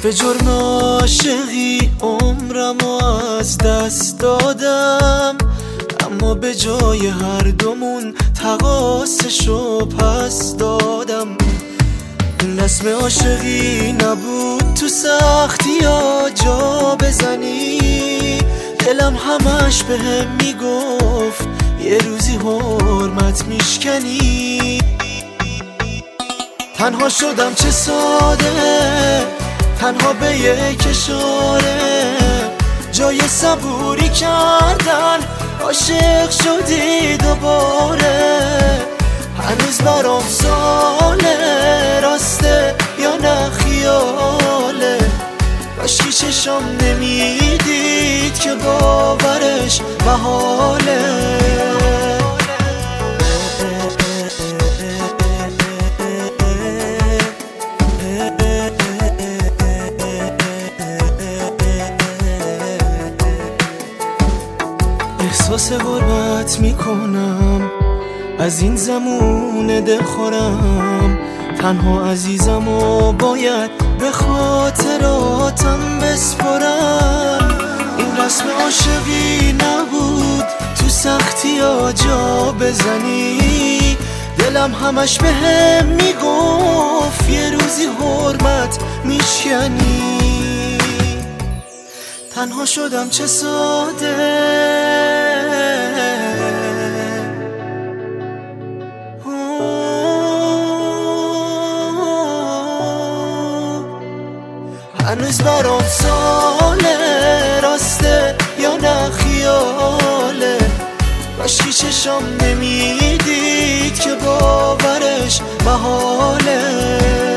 به جرم عاشقی عمرمو از دست دادم، اما به جای هر دومون تقاصشو پس دادم. رسم عاشقی نبود تو سختی ها جا بزنی، دلم همش بهم میگفت یه روزی حرمت میشکنی. تنها شدم چه ساده، تنها به یک اشاره، جای صبوری کردن عاشق شدی دوباره. هنوز برام ساله راسته یا نه خیاله، کاشکی چشم نمیدید که باورش محاله. احساس غربت میکنم از این زمون دلخورم، تنها عزیزم و باید به خاطراتم بسپرم. این رسم عاشقی نبود تو سختی ها جا بزنی، دلم همش بهم میگفت یه روزی حرمت میشکنی. تنها شدم چه ساده، هنوز برام ساله راسته یا نه خیاله، کاشکی چشم نمیدید که باورش محاله.